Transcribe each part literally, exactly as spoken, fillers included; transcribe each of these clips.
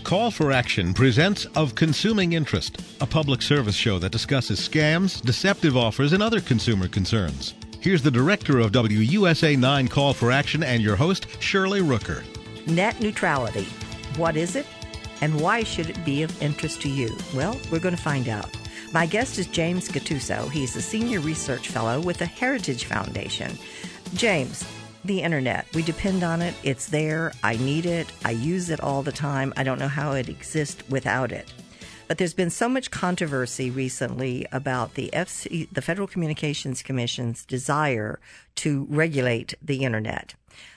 Call for Action presents Of Consuming Interest, a public service show that discusses scams, deceptive offers, and other consumer concerns. Here's the director of W U S A nine Call for Action and your host, Shirley Rooker. Net neutrality. What is it? And why should it be of interest to you? Well, we're going to find out. My guest is James Gattuso. He's a senior research fellow with the Heritage Foundation. James, the internet, we depend on it. It's there. I need it. I use it all the time. I don't know how it exists without it. But there's been so much controversy recently about the F C, the Federal Communications Commission's desire to regulate the internet.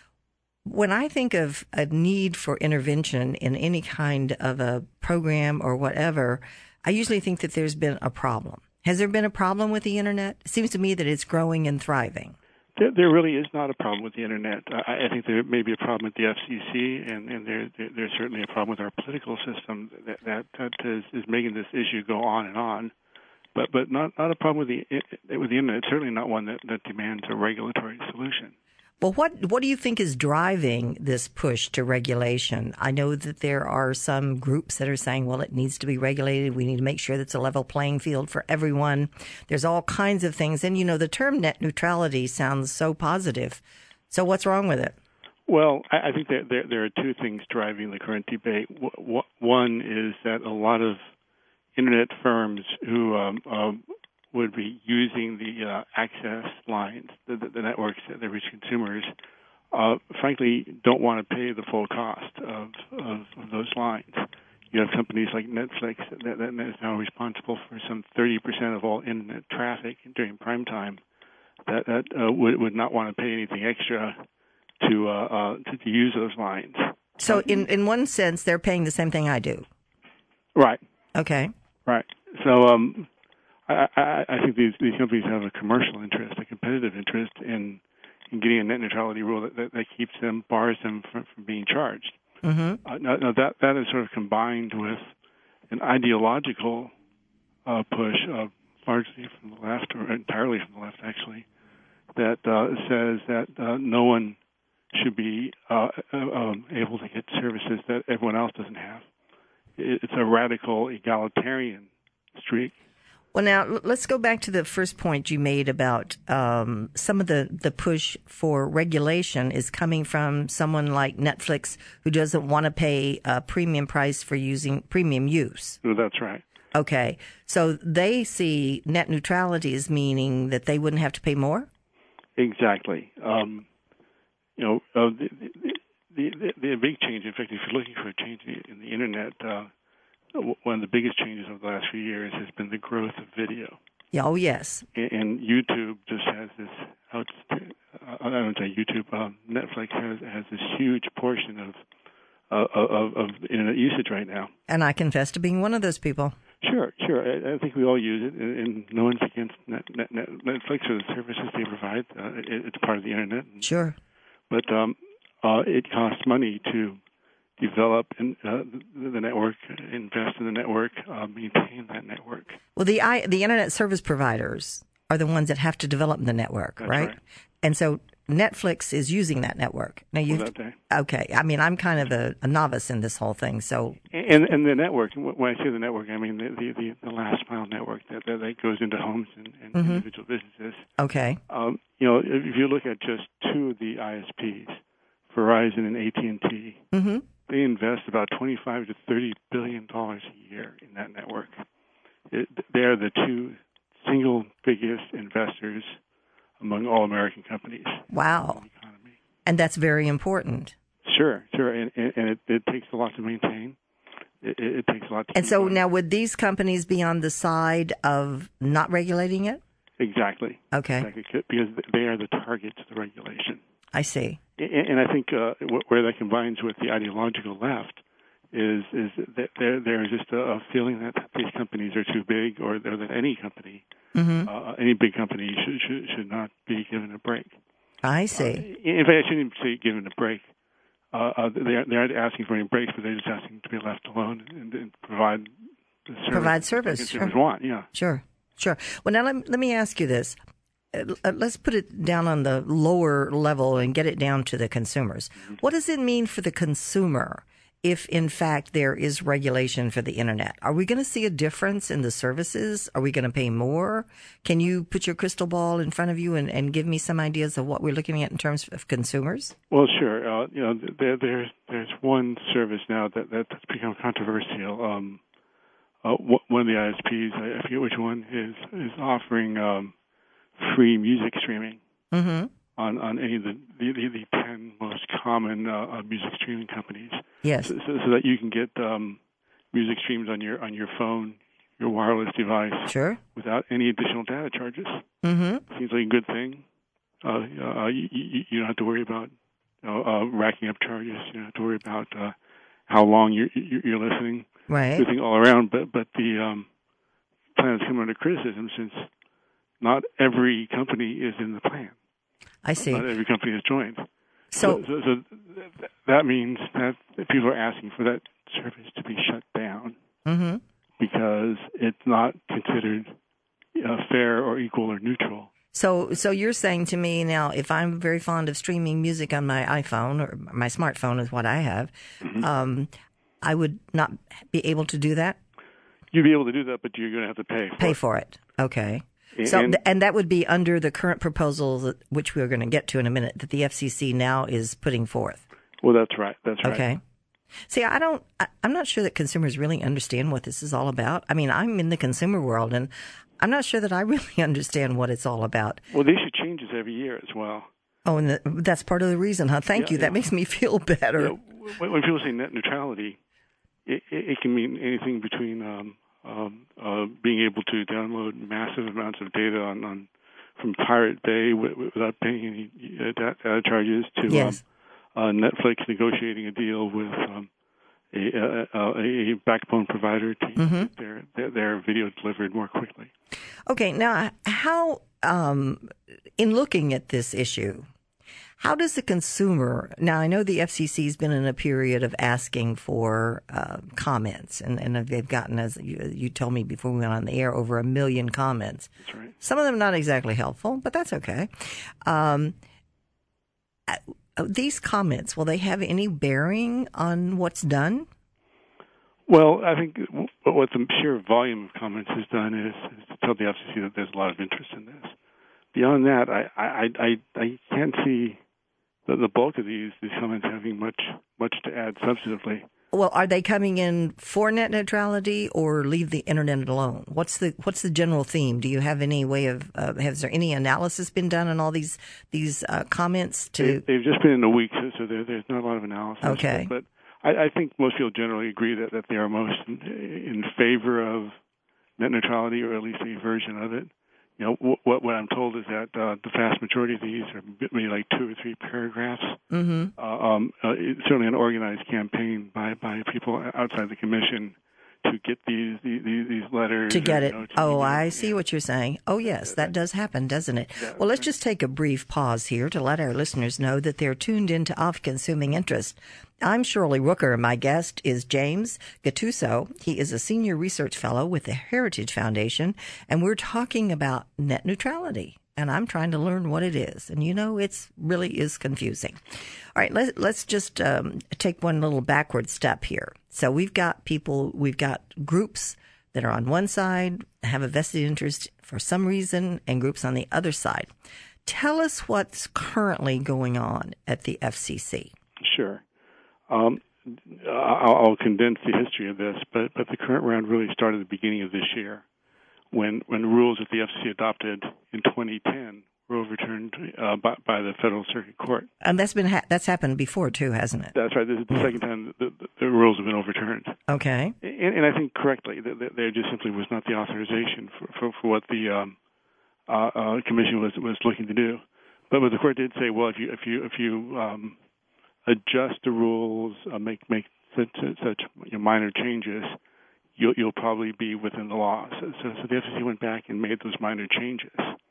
When I think of a need for intervention in any kind of a program or whatever, I usually think that there's been a problem. Has there been a problem with the internet? It seems to me that it's growing and thriving. There, there really is not a problem with the internet. I, I think there may be a problem with the F C C, and, and there, there, there's certainly a problem with our political system that, that, that is, is making this issue go on and on. But but not, not a problem with the with the internet. It's certainly not one that, that demands a regulatory solution. Well, what what do you think is driving this push to regulation? I know that there are some groups that are saying, well, it needs to be regulated. We need to make sure that it's a level playing field for everyone. There's all kinds of things. And, you know, the term net neutrality sounds so positive. So what's wrong with it? Well, I, I think that there, there are two things driving the current debate. W- one is that a lot of internet firms who um, um, would be using the uh, access lines, the, the, the networks that they reach consumers, uh, frankly, don't want to pay the full cost of, of, of those lines. You have companies like Netflix that, that is now responsible for some thirty percent of all internet traffic during prime time that, that uh, would, would not want to pay anything extra to, uh, uh, to, to use those lines. So in, in one sense, they're paying the same thing I do. Right. Okay. Right. So um, I, I, I think these, these companies have a commercial interest, a competitive interest in, in getting a net neutrality rule that, that, that keeps them, bars them from, from being charged. Mm-hmm. Uh, now, now that, that is sort of combined with an ideological uh, push, uh, largely from the left, or entirely from the left, actually, that uh, says that uh, no one should be uh, uh, um, able to get services that everyone else doesn't have. It, it's a radical egalitarian streak. Well, now, let's go back to the first point you made about um, some of the, the push for regulation is coming from someone like Netflix who doesn't want to pay a premium price for using premium use. Oh, that's right. Okay. So they see net neutrality as meaning that they wouldn't have to pay more? Exactly. Um, you know, uh, the, the, the, the big change, in fact, if you're looking for a change in the Internet, uh, one of the biggest changes over the last few years has been the growth of video. Yeah, oh, yes. And, and YouTube just has this, uh, I don't say YouTube, um, Netflix has, has this huge portion of, uh, of, of Internet usage right now. And I confess to being one of those people. Sure, sure. I, I think we all use it, and, and no one's against net, net, net, Netflix or the services they provide. Uh, it, it's part of the Internet. Sure. But um, uh, it costs money to develop in, uh, the, the network, invest in the network, uh, maintain that network. Well, the I, the Internet service providers are the ones that have to develop the network, That's right? right? And so Netflix is using that network. Now you well, that okay? I mean, I'm kind of a, a novice in this whole thing, so and and the network. When I say the network, I mean the the, the, the last mile network that, that that goes into homes and, and mm-hmm. individual businesses. Okay. Um, you know, if you look at just two of the I S Ps, Verizon and A T and T, mm-hmm. they invest about twenty-five to thirty billion dollars a year in that network. It, they are the two single biggest investors among all American companies. Wow. And that's very important. Sure, sure. And, and, and it, it takes a lot to maintain. It, it, it takes a lot to And so going. Now, would these companies be on the side of not regulating it? Exactly. Okay. Exactly, because they are the targets of the regulation. I see. And, and I think uh, where that combines with the ideological left is is that there there is just a, a feeling that these companies are too big, or, or that any company, mm-hmm. uh, any big company should, should should not be given a break. I see. Uh, in fact, I shouldn't even say given a break. Uh, uh, they aren't, they aren't asking for any breaks, but they're just asking to be left alone and, and provide the service provide service. that consumers sure. want. Yeah. Sure. Sure. Well, now let, let me ask you this. Uh, let's put it down on the lower level and get it down to the consumers. Mm-hmm. What does it mean for the consumer if in fact there is regulation for the internet? Are we going to see a difference in the services? Are we going to pay more? Can you put your crystal ball in front of you and, and give me some ideas of what we're looking at in terms of consumers? Well, sure. Uh, you know, there, there's there's one service now that that's become controversial. Um, uh, one of the I S Ps, I forget which one, is is offering um, free music streaming. Mm-hmm. On, on any of the, the, the ten most common uh, music streaming companies. Yes. So, so, so that you can get um, music streams on your on your phone, your wireless device. Sure. Without any additional data charges. Mm-hmm. Seems like a good thing. Uh, uh, you, you, you don't have to worry about uh, uh, racking up charges. You don't have to worry about uh, how long you're, you're listening. Right. Everything all around. But, but the um, plan has come under criticism since not every company is in the plan. I see. Not every company has joined. So, so, so, so th- that means that people are asking for that service to be shut down mm-hmm. because it's not considered uh, fair or equal or neutral. So, so you're saying to me now, if I'm very fond of streaming music on my iPhone or my smartphone is what I have, mm-hmm. um, I would not be able to do that? You'd be able to do that, but you're going to have to pay for pay it. for it. Okay. So, and, and that would be under the current proposal, that, which we're going to get to in a minute, that the F C C now is putting forth. Well, that's right. That's right. Okay. See, I don't, I, I'm not sure that consumers really understand what this is all about. I mean, I'm in the consumer world, and I'm not sure that I really understand what it's all about. Well, they should change this every year as well. Oh, and the, that's part of the reason, huh? Thank yeah, you. Yeah. That makes me feel better. Yeah. When, when people say net neutrality, it, it, it can mean anything between um, um, uh, being able to download massive amounts of data on, on from Pirate Bay w- w- without paying any uh, data charges to yes. um, uh, Netflix negotiating a deal with um, a, a, a backbone provider to mm-hmm. get their, their, their video delivered more quickly. Okay, now how, um, in looking at this issue, how does the consumer, now I know the F C C has been in a period of asking for uh, comments, and, and they've gotten, as you, you told me before we went on the air, over a million comments. That's right. Some of them not exactly helpful, but that's okay. Um, these comments, will they have any bearing on what's done? Well, I think what the sheer volume of comments has done is, is to tell the F C C that there's a lot of interest in this. Beyond that, I, I, I, I can't see the, the bulk of these, these comments having much much to add substantively. Well, are they coming in for net neutrality or leave the internet alone? What's the what's the general theme? Do you have any way of uh, has there any analysis been done on all these these uh, comments? To they, they've just been in a week, so, so there, there's not a lot of analysis. Okay, but, but I, I think most people generally agree that, that they are most in, in favor of net neutrality, or at least a version of it. You know, what what I'm told is that uh, the vast majority of these are maybe like two or three paragraphs. Mm-hmm. Uh, um, uh, it's certainly an organized campaign by, by people outside the commission to get these these, these letters. To get or, it. You know, to oh, get I it. see yeah. what you're saying. Oh, yes, that does happen, doesn't it? Yeah, well, let's right. just take a brief pause here to let our listeners know that they're tuned into Of Consuming Interest. I'm Shirley Rooker, and my guest is James Gattuso. He is a senior research fellow with the Heritage Foundation, and we're talking about net neutrality. And I'm trying to learn what it is. And, you know, it's really is confusing. All right, let, let's just um, take one little backward step here. So we've got people, we've got groups that are on one side, have a vested interest for some reason, and groups on the other side. Tell us what's currently going on at the F C C. Sure. Um, I'll, I'll condense the history of this, but, but the current round really started at the beginning of this year, when when the rules that the F C C adopted in twenty ten were overturned uh, by, by the Federal Circuit Court. And that's been ha- that's happened before too, hasn't it? That's right. This is the second time the, the, the rules have been overturned. Okay. And, and I think correctly that there just simply was not the authorization for, for, for what the um, uh, uh, commission was was looking to do. But what the court did say, well, if you if you if you um, adjust the rules, uh, make make such, such you know, minor changes, You'll, you'll probably be within the law. So, so, so the F C C went back and made those minor changes,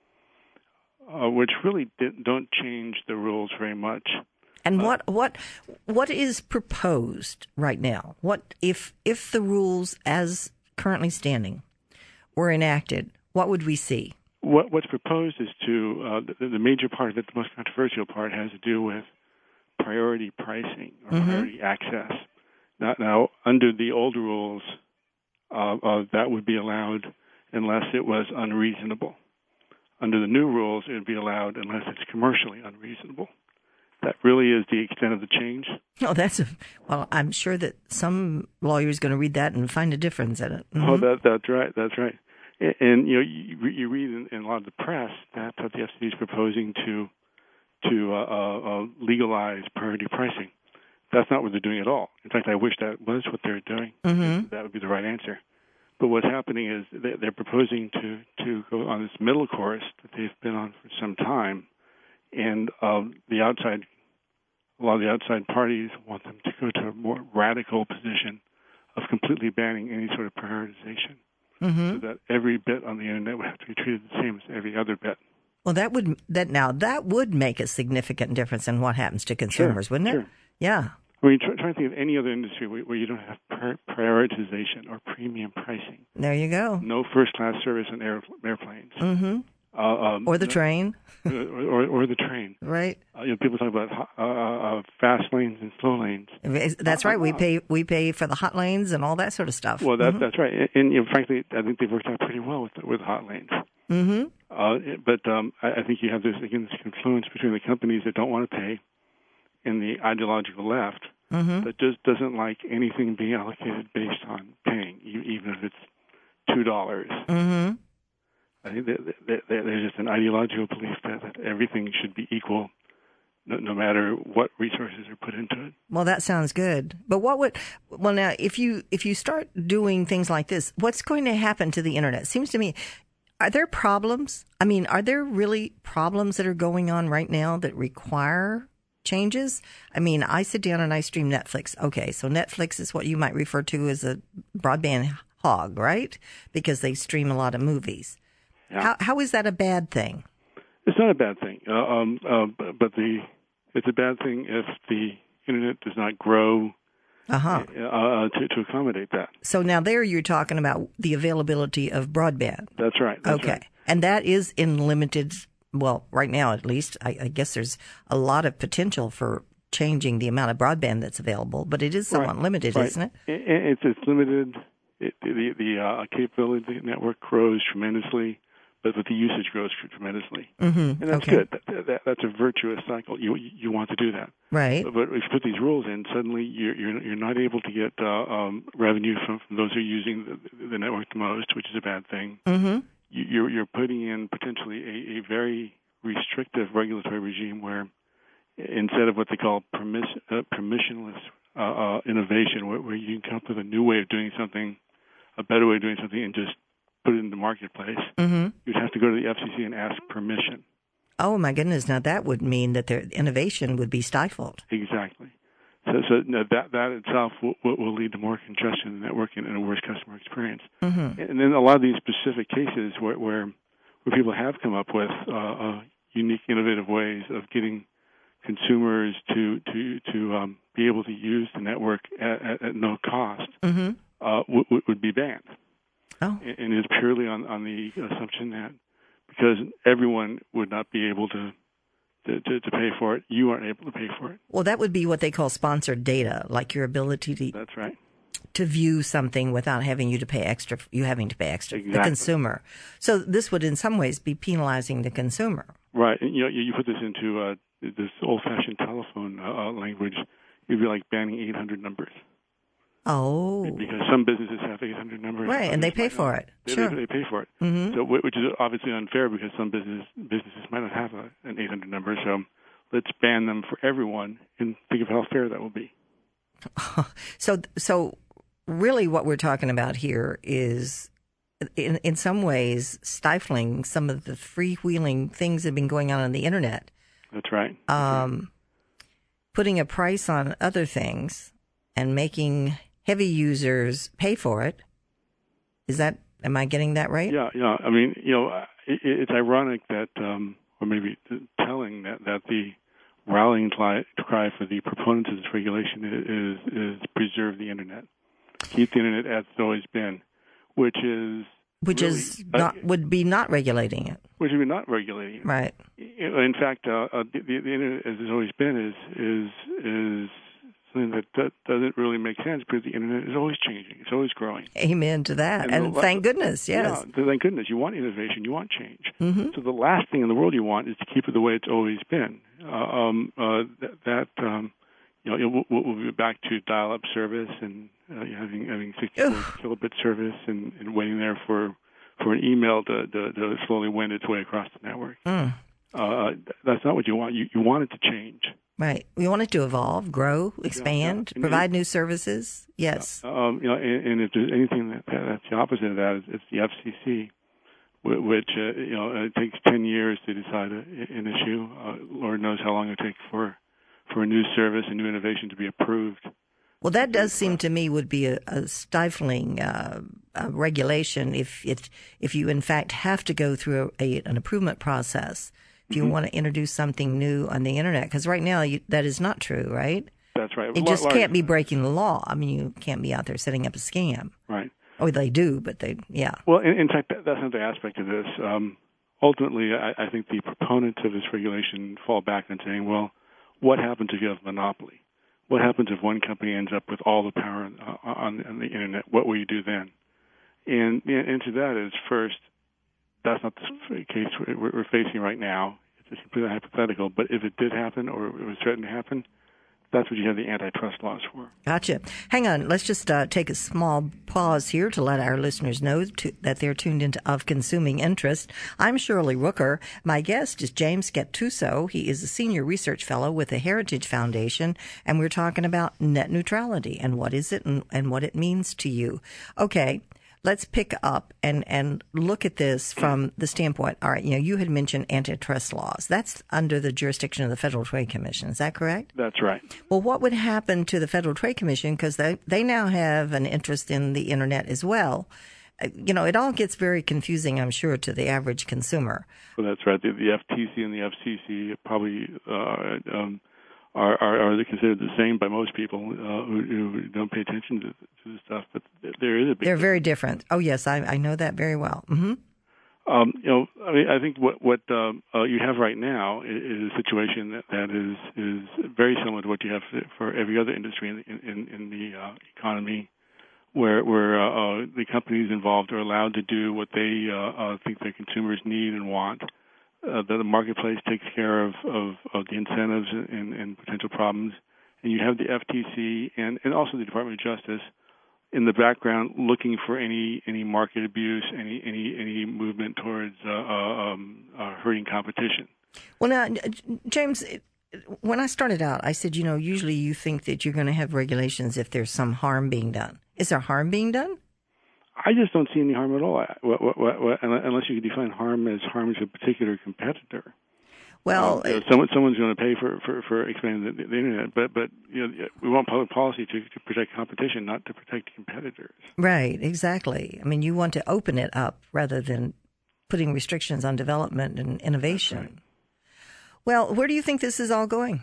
uh, which really did, don't change the rules very much. And uh, what what what is proposed right now? What if if the rules as currently standing were enacted? What would we see? What, what's proposed is to uh, the, the major part of it, the most controversial part, has to do with priority pricing or mm-hmm. priority access. Now, now under the old rules, uh, uh, that would be allowed unless it was unreasonable. Under the new rules, it would be allowed unless it's commercially unreasonable. That really is the extent of the change. Oh, that's a, well. I'm sure that some lawyer is going to read that and find a difference in it. Mm-hmm. Oh, that, that's right. That's right. And, and you know, you, you read in, in a lot of the press that uh, the F C C is proposing to to uh, uh, legalize priority pricing. That's not what they're doing at all. In fact, I wish that was what they're doing. Mm-hmm. That would be the right answer. But what's happening is they're proposing to, to go on this middle course that they've been on for some time, and um, the outside, a lot of the outside parties want them to go to a more radical position of completely banning any sort of prioritization, Mm-hmm. so that every bit on the internet would have to be treated the same as every other bit. Well, that would that now that would make a significant difference in what happens to consumers, Sure, wouldn't it? sure. Yeah. I mean, try, try to think of any other industry where, where you don't have pri- prioritization or premium pricing. There you go. No first-class service on air, airplanes. Mm-hmm. Uh, um, Or the train. or, or, or the train. Right. Uh, you know, people talk about uh, uh, fast lanes and slow lanes. That's right. We pay we pay for the hot lanes and all that sort of stuff. Well, that, mm-hmm. that's right. And, and you know, frankly, I think they've worked out pretty well with with hot lanes. Mm-hmm. Uh, but um, I, I think you have this again this confluence between the companies that don't want to pay and the ideological left Mm-hmm. that just doesn't like anything being allocated based on paying, even if it's two dollars. Mm-hmm. I think that, that, that there's just an ideological belief that, that everything should be equal, no, no matter what resources are put into it. Well, that sounds good. But what would well now if you if you start doing things like this, what's going to happen to the internet? It seems to me, are there problems? I mean, are there really problems that are going on right now that require changes? I mean, I sit down and I stream Netflix. Okay, so Netflix is what you might refer to as a broadband hog, right? Because they stream a lot of movies. Yeah. How how is that a bad thing? It's not a bad thing, uh, um, uh, but the it's a bad thing if the internet does not grow Uh-huh. uh, to, to accommodate that. So now there you're talking about the availability of broadband. That's right. That's okay. right. And that is in limited, well, right now at least, I, I guess there's a lot of potential for changing the amount of broadband that's available, but it is somewhat right. limited, right. isn't it? it? It's, it's limited. It, the the uh, capability of the network grows tremendously, but the usage grows tremendously. Mm-hmm. And that's okay. good. That, that, that's a virtuous cycle. You you want to do that. Right. But, but if you put these rules in, suddenly you're you're, you're not able to get uh, um, revenue from, from those who are using the, the network the most, which is a bad thing. Mm-hmm. You, you're you're putting in potentially a, a very restrictive regulatory regime where instead of what they call permission, uh, permissionless uh, uh, innovation, where, where you can come up with a new way of doing something, a better way of doing something, and just put it in the marketplace, Mm-hmm. you'd have to go to the F C C and ask permission. Oh, my goodness. Now, that would mean that their innovation would be stifled. Exactly. So, so no, that that itself will, will lead to more congestion in the network and, and a worse customer experience. Mm-hmm. And then a lot of these specific cases where where, where people have come up with uh, uh, unique, innovative ways of getting consumers to to to um, be able to use the network at, at, at no cost Mm-hmm. uh, w- would be banned. Oh. And it's purely on, on the assumption that because everyone would not be able to, to, to, to pay for it, you aren't able to pay for it. Well, that would be what they call sponsored data, like your ability to That's right. to view something without having you to pay extra, you having to pay extra, Exactly. the consumer. So this would in some ways be penalizing the consumer. Right. And, you know, you put this into uh, this old-fashioned telephone uh, language, it'd be like banning eight hundred numbers. Oh. Because some businesses have eight hundred numbers. Right, and they pay for it. They, Sure. they, they pay for it. Mm-hmm. So, which is obviously unfair because some business businesses might not have a, an eight hundred number. So let's ban them for everyone and think of how fair that will be. So, so really what we're talking about here is in, in some ways stifling some of the freewheeling things that have been going on on the internet. That's right. Um, putting a price on other things and making heavy users pay for it. Is that, am I getting that right? Yeah, yeah. I mean, you know, it, it's ironic that, um, or maybe telling that, that the rallying cry for the proponents of this regulation is, is preserve the internet, keep the internet as it's always been, which is which really, is not uh, would be not regulating it, which would be not regulating it. Right. In fact, uh, uh, the, the internet as it's always been is is is something that that doesn't really make sense because the internet is always changing. It's always growing. Amen to that. And, and thank goodness, yes. Yeah, thank goodness. You want innovation. You want change. Mm-hmm. So the last thing in the world you want is to keep it the way it's always been. Uh, um, uh, that, that um, you know, we'll, we'll be back to dial-up service and uh, having having sixty-four kilobit service and, and waiting there for for an email to, to, to slowly wend its way across the network. Mm. Uh, that's not what you want. You, you want it to change. Right. We want it to evolve, grow, expand, yeah, yeah. provide new services. Yes. Uh, um, you know, and, and if there's anything that, that's the opposite of that, it's the F C C, which uh, you know it takes ten years to decide a, an issue. Uh, Lord knows how long it takes for for a new service, a new innovation to be approved. Well, that does seem to me would be a, a stifling uh, a regulation if it if you in fact have to go through a, an approval process. If you mm-hmm. want to introduce something new on the internet, because right now you, that is not true, right? That's right. It L- just large, can't be breaking the law. I mean, you can't be out there setting up a scam. Right. Oh, they do, but they, yeah. Well, in, in fact, that's another aspect of this. Um, ultimately, I, I think the proponents of this regulation fall back on saying, well, what happens if you have a monopoly? What happens if one company ends up with all the power on, on, on the internet? What will you do then? And, and to that is, first, that's not the case we're facing right now. It's completely hypothetical. But if it did happen or it was threatened to happen, that's what you have the antitrust laws for. Gotcha. Hang on. Let's just uh, take a small pause here to let our listeners know to, that they're tuned into Of Consuming Interest. I'm Shirley Rooker. My guest is James Gattuso. He is a senior research fellow with the Heritage Foundation, and we're talking about net neutrality and what is it and, and what it means to you. Okay. Let's pick up and, and look at this from the standpoint. All right, you know, you had mentioned antitrust laws. That's under the jurisdiction of the Federal Trade Commission. Is that correct? That's right. Well, what would happen to the Federal Trade Commission? Because they, they now have an interest in the internet as well. You know, it all gets very confusing, I'm sure, to the average consumer. Well, that's right. The, the F T C and the F C C probably uh, um, are, are, are considered the same by most people uh, who, who don't pay attention to, to this stuff. But there is a big They're difference. very different. Oh, yes, I, I know that very well. Mm-hmm. Um, you know, I mean, I think what what um, uh, you have right now is, is a situation that, that is is very similar to what you have for every other industry in in, in the uh, economy, where where uh, uh, the companies involved are allowed to do what they uh, uh, think their consumers need and want. Uh, that the marketplace takes care of, of, of the incentives and, and potential problems, and you have the F T C and, and also the Department of Justice in the background looking for any any market abuse, any any any movement towards uh, uh, um, uh, hurting competition. Well, now, James, when I started out, I said, you know, usually you think that you're going to have regulations if there's some harm being done. Is there harm being done? I just don't see any harm at all, what, what, what, what, unless you can define harm as harm to a particular competitor. Well, um, you know, someone, someone's going to pay for, for, for expanding the, the internet, but but you know, we want public policy to, to protect competition, not to protect competitors. Right, exactly. I mean, you want to open it up rather than putting restrictions on development and innovation. Right. Well, where do you think this is all going?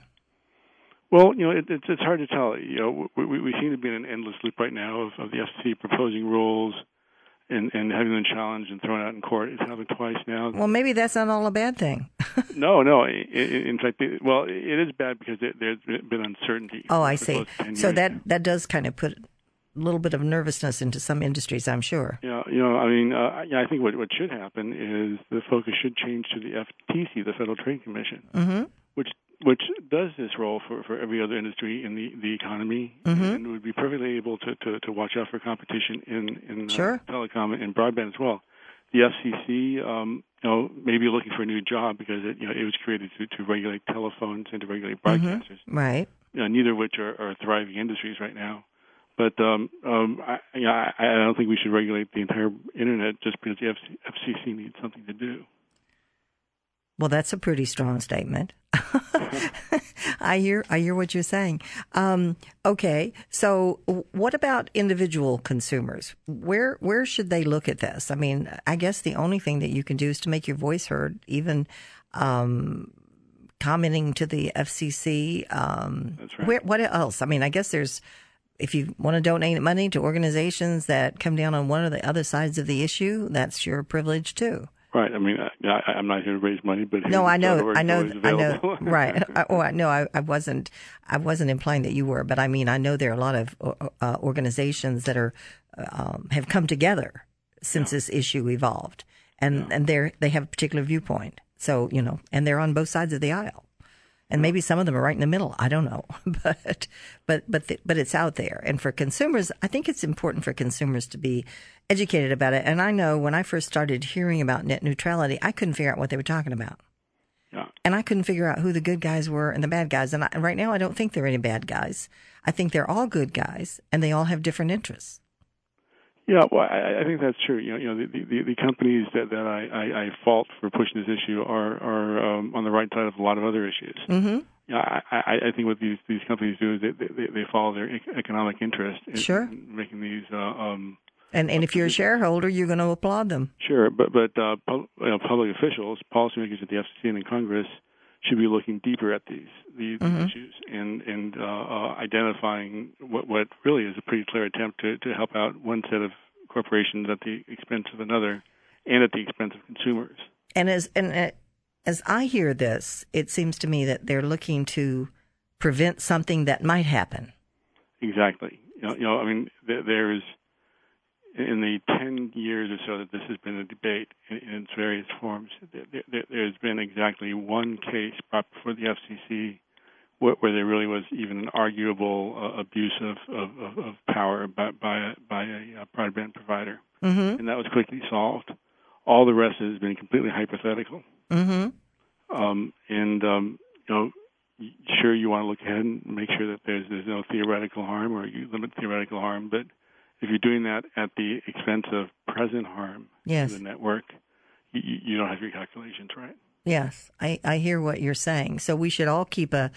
Well, you know, it, it's it's hard to tell. You know, we, we, we seem to be in an endless loop right now of, of the F C C proposing rules and, and having them challenged and thrown out in court. It's happened twice now. Well, maybe that's not all a bad thing. no, no. In, in fact, it, well, it is bad because it, there's been uncertainty. Oh, I see. So that now. that does kind of put a little bit of nervousness into some industries, I'm sure. Yeah, you know, I mean, uh, yeah, I think what what should happen is the focus should change to the F T C, the Federal Trade Commission, mm-hmm. which which does this role for, for every other industry in the, the economy, mm-hmm. and would be perfectly able to, to, to watch out for competition in, in sure. uh, telecom and broadband as well. The F C C, um, you know, may be looking for a new job because it, you know, it was created to, to regulate telephones and to regulate broadcasters. Mm-hmm. Right. You know, neither of which are, are thriving industries right now. But um, um, I, you know, I, I don't think we should regulate the entire internet just because the F C C needs something to do. Well, that's a pretty strong statement. I hear, I hear what you're saying. Um, okay, so what about individual consumers? Where, where should they look at this? I mean, I guess the only thing that you can do is to make your voice heard, even um, commenting to the F C C. Um, That's right. Where, what else? I mean, I guess there's. If you want to donate money to organizations that come down on one or the other sides of the issue, that's your privilege too. Right. I mean, I, I'm not here to raise money, but no, I know, I know, I know. Right. I, oh, no, I, I wasn't. I wasn't implying that you were, but I mean, I know there are a lot of uh, organizations that are um, have come together since yeah. this issue evolved, and yeah. and they they have a particular viewpoint. So you know, and they're on both sides of the aisle, and maybe some of them are right in the middle. I don't know, but but but the, but it's out there, and for consumers, I think it's important for consumers to be educated about it. And I know when I first started hearing about net neutrality, I couldn't figure out what they were talking about. Yeah. And I couldn't figure out who the good guys were and the bad guys. And I, right now, I don't think there are any bad guys. I think they're all good guys, and they all have different interests. Yeah, well, I, I think that's true. You know, you know, the, the, the companies that, that I, I, I fault for pushing this issue are, are um, on the right side of a lot of other issues. Mm-hmm. Yeah, I, I, I think what these, these companies do is they, they, they follow their economic interest in, sure. in making these uh, um, And and if you're a shareholder, you're going to applaud them. Sure, but but uh, pub, you know, public officials, policymakers at the F C C and in Congress should be looking deeper at these these mm-hmm. issues and and uh, uh, identifying what what really is a pretty clear attempt to, to help out one set of corporations at the expense of another, and at the expense of consumers. And as and as I hear this, it seems to me that they're looking to prevent something that might happen. Exactly. You know, you know I mean, there, there is. In the ten years or so that this has been a debate in, in its various forms, there, there, there's been exactly one case brought before the F C C where, where there really was even an arguable uh, abuse of, of, of power by, by, a, by a broadband provider. Mm-hmm. And that was quickly solved. All the rest has been completely hypothetical. Mm-hmm. Um, and, um, you know, sure, you want to look ahead and make sure that there's, there's no theoretical harm, or you limit theoretical harm, but if you're doing that at the expense of present harm yes. to the network, you, you don't have your calculations right. Yes, I, I hear what you're saying. So we should all keep a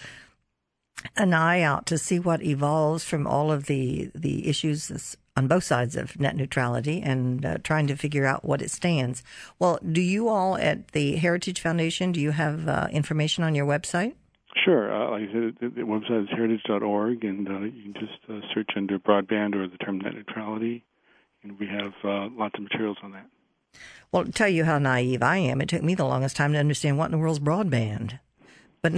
an eye out to see what evolves from all of the, the issues on both sides of net neutrality, and uh, trying to figure out what it stands. Well, do you all at the Heritage Foundation, do you have uh, information on your website? Sure. Uh, like I said, the, the website is heritage dot org, and uh, you can just uh, search under broadband or the term net neutrality, and we have uh, lots of materials on that. Well, to tell you how naive I am, it took me the longest time to understand what in the world's broadband. But,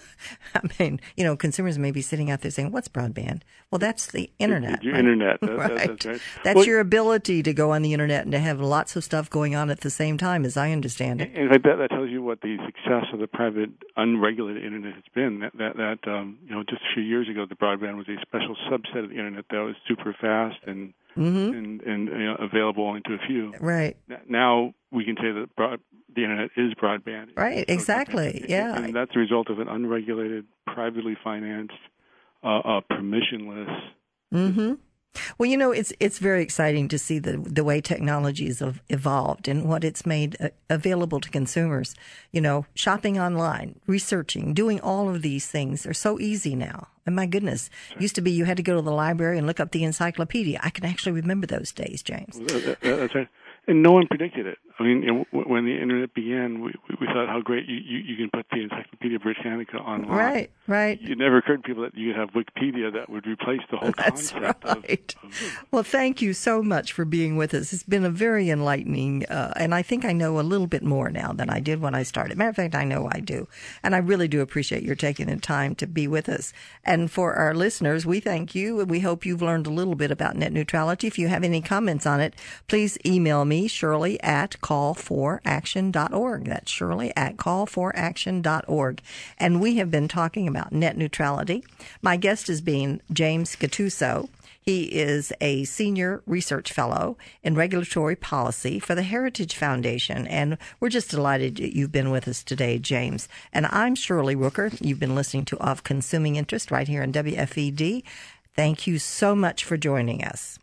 I mean, you know, consumers may be sitting out there saying, what's broadband? Well, that's the Internet. Your right? Internet. That, right. That, that's right. That's well, your ability to go on the Internet and to have lots of stuff going on at the same time, as I understand it. In fact, that, that tells you what the success of the private, unregulated Internet has been. That, that, that um, you know, just a few years ago, the broadband was a special subset of the Internet that was super fast and mm-hmm. and, and you know, available only to a few. Right. Now we can say that broad, the Internet is broadband. Right, so exactly, and, yeah. And that's the result of an unregulated, privately financed, uh, uh, permissionless. Mm-hmm. Well, you know, it's it's very exciting to see the the way technologies have evolved and what it's made uh, available to consumers. You know, shopping online, researching, doing all of these things are so easy now. And my goodness, it used to be you had to go to the library and look up the encyclopedia. I can actually remember those days, James. That, that, that's right. And no one predicted it. I mean, you know, when the Internet began, we, we thought how great you, you, you can put the Encyclopedia Britannica online. Right, right. It never occurred to people that you could have Wikipedia that would replace the whole That's concept. right. Of, of, well, thank you so much for being with us. It's been a very enlightening, uh, and I think I know a little bit more now than I did when I started. Matter of fact, I know I do. And I really do appreciate your taking the time to be with us. And for our listeners, we thank you, and we hope you've learned a little bit about net neutrality. If you have any comments on it, please email me, Shirley, at call for action dot org. That's Shirley at call for action dot org. And we have been talking about net neutrality. My guest has been James Gattuso. He is a senior research fellow in regulatory policy for the Heritage Foundation. And we're just delighted you've been with us today, James. And I'm Shirley Rooker. You've been listening to Of Consuming Interest right here on W F E D. Thank you so much for joining us.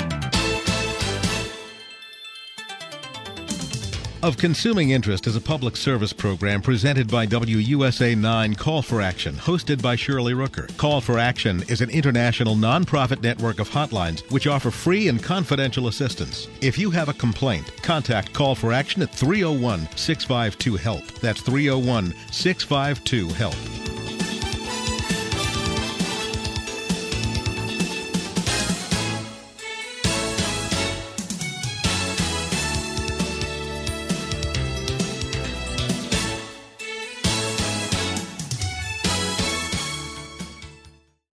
Of Consuming Interest is a public service program presented by W U S A nine Call for Action, hosted by Shirley Rooker. Call for Action is an international nonprofit network of hotlines which offer free and confidential assistance. If you have a complaint, contact Call for Action at three oh one, six five two, HELP. That's three oh one, six five two, HELP.